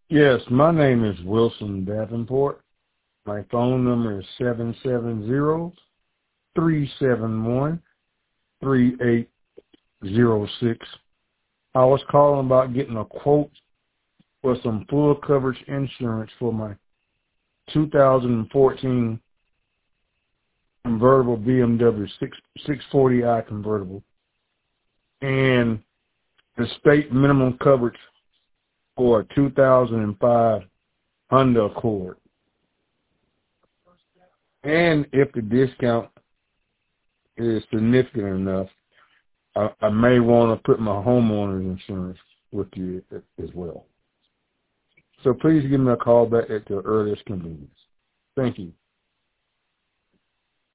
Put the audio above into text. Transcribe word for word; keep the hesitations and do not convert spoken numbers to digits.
Yes, my name is Wilson Davenport. My phone number is seven seven zero, three seven one, three eight zero six. I was calling about getting a quote for some full coverage insurance for my two thousand fourteen convertible B M W six forty i convertible and the state minimum coverage for a two thousand five Honda Accord. And if the discount is significant enough, I, I may want to put my homeowner's insurance with you as well. So please give me a call back at the earliest convenience. Thank you.